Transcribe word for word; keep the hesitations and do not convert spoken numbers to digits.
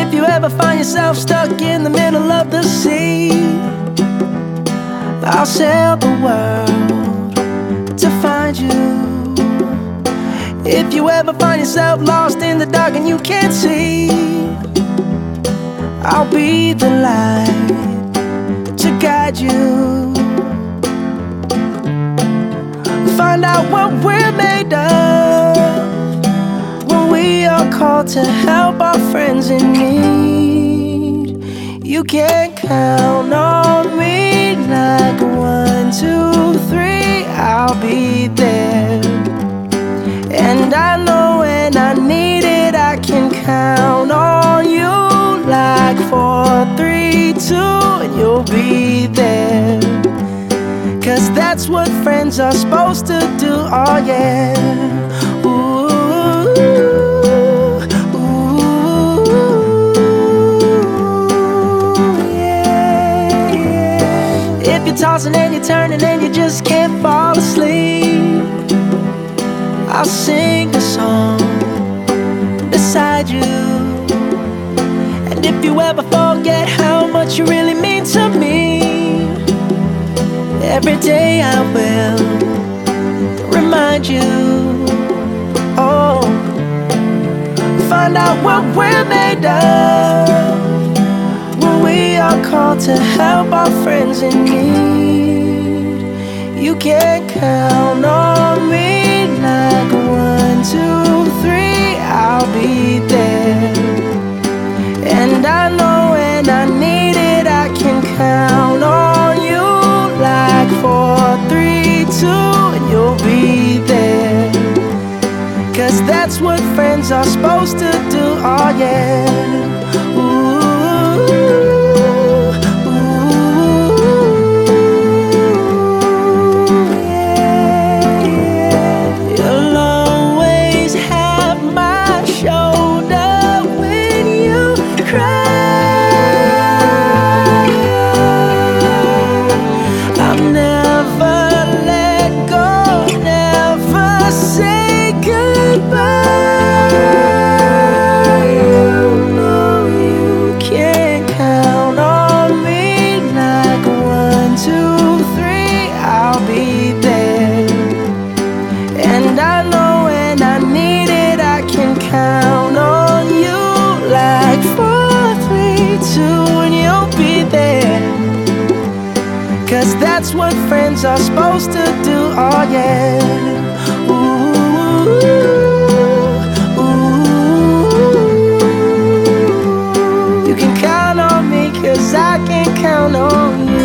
If you ever find yourself stuck in the middle of the sea, I'll sail the world to find you. If you ever find yourself lost in the dark and you can't see, I'll be the light to guide you. Find out what we're made of when we are called to help our friends in need. You can count on me like one, two, three, I'll be there. And I know when I need it, I can count on you like four, three, two, and you'll be there. Cause that's what friends are supposed to do, oh yeah. Ooh, ooh, yeah, yeah. If you're tossing and you're turning and you just can't fall asleep, I'll sing a song beside you. And if you ever forget how much you really mean to me, every day I will remind you. Oh, find out what we're made of when we are called to help our friends in need. You can count on me like one, two, three, I'll be there. And I know when I need it, I can count on you like four, three, two, and you'll be there. Cause that's what friends are supposed to do, oh yeah. Ooh, ooh, yeah, yeah. You'll always have my shoulder when you cry. Cause that's what friends are supposed to do, oh yeah. Ooh, ooh, you can count on me, cause I can count on you.